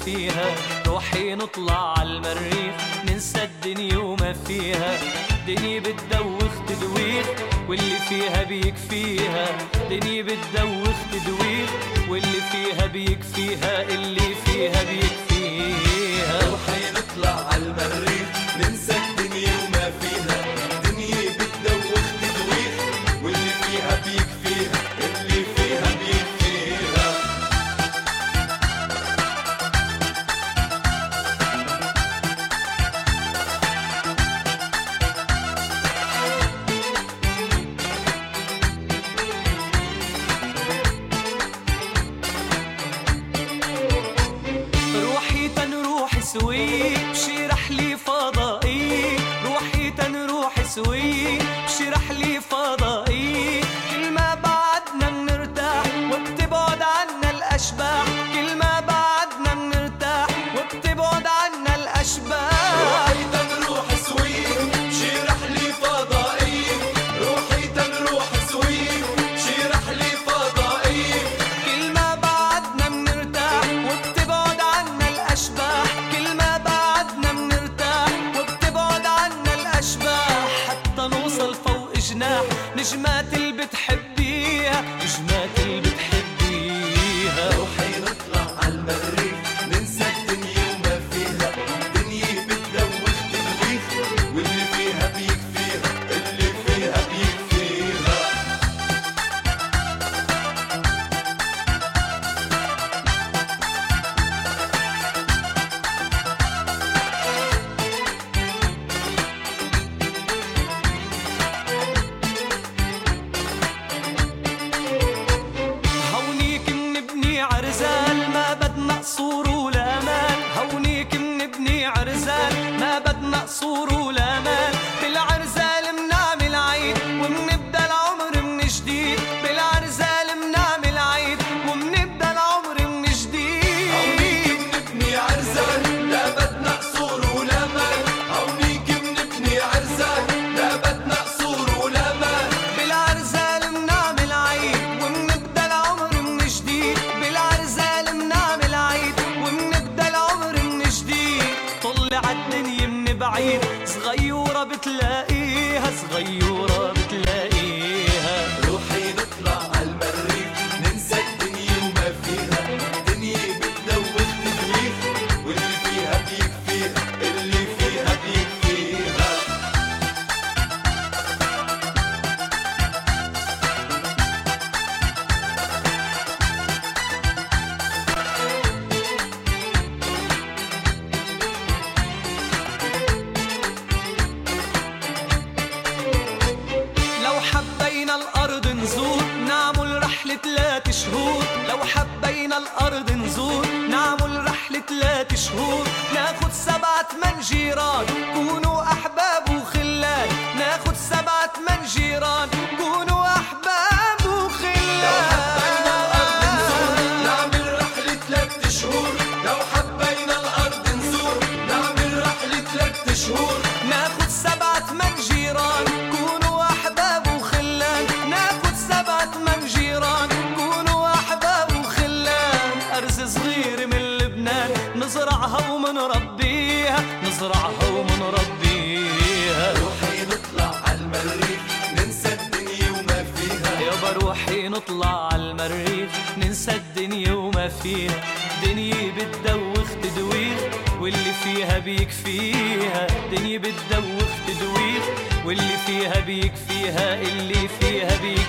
فيها. روحي نطلع عالمريخ ننسى الدنيا وما فيها. دنيا بتدوخ تدويخ واللي فيها بيكفيها. دنيا بتدوخ تدويخ واللي فيها بيكفيها. اللي فيها بيكفيها. روحي نطلع عالمريخ ننسى الدنيا وما فيها. دنيا بتدوخ تدويخ واللي فيها بيكفيها. اللي فيها بيكفيها. روحي تنروح سوي بشي رحلة فضائية. روحي تنروح سوي بشي رحلة فضائية. كل ما بعدنا منرتاح وبتبعد عنا الأشباح. كل ما بعدنا منرتاح وبتبعد عنا الأشباح. روحي تنروح سوي بشي رحلة فضائية. روحي تنروح سوي بشي رحلة فضائية. كل ما بعدنا منرتاح وبتبعد عنا الأشباح. كل ما بعدنا منرتاح وبتبعد عنا الأشباح. حتى نوصل فوق جناح نجمات اللي بتحبيها. نجمات اللي بتحبيها. روحي نطلع عالمريخ ننسى الدنيا وما فيها. دنيا بتدوخ تدويخ واللي فيها بيكفيها. اللي فيها بيكفيها. هونيك منبني عرزال ما بدنا قصور ولا مال. هونيك منبني عرزال ما بدنا قصور ولا مال. بالعرزال منعمل عيد ومنبدا العمر من جديد. بالعرزال منعمل عيد ومنبدا العمر من جديد. هونيك بنبني عرزان لا بدنا قصور ولا مال. هونيك بنبني عرزان لا بدنا قصور ولا مال. بالعرزال منعمل عيد ومنبدا العمر من جديد. بالعرزال منعمل عيد ومنبدا العمر من جديد. طلع الدنيا من بعيد صغيورة بتلاقيها. صغيورة بتلاقيها. روحي نطلع عالمريخ ننسى الدنيا وما فيها. دنيا بتدوخ تدويخ واللي فيها بيكفيها. اللي فيها بيكفيها. لو حبينا الأرض نزور نعمل رحلة 3 شهور. لو حبينا الأرض نزور نعمل رحلة 3 شهور. ناخد 7 8 جيران كونوا أحباب وخلان. ناخد 7 8 جيران كونوا أحباب وخلان. نعمل رحلة 3 شهور. لو حبينا الأرض نزور نعمل رحلة 3 شهور. ناخد 7 8 جيران كونوا أحباب وخلان. ناخد 7 8 جيران كونوا أحباب وخلان. أرز صغير من لبنان نزرعها ومنربيها. نزرعها ومنربيها. روحي نطلع عالمريخ ننسى الدنيا وما فيها. يابا روحي نطلع عالمريخ ننسى الدنيا وما فيها. دنيا بتدوخ تدويخ واللي فيها بيكفيها. دنيا بتدوخ تدويخ واللي فيها بيكفيها. اللي فيها بيكفيها.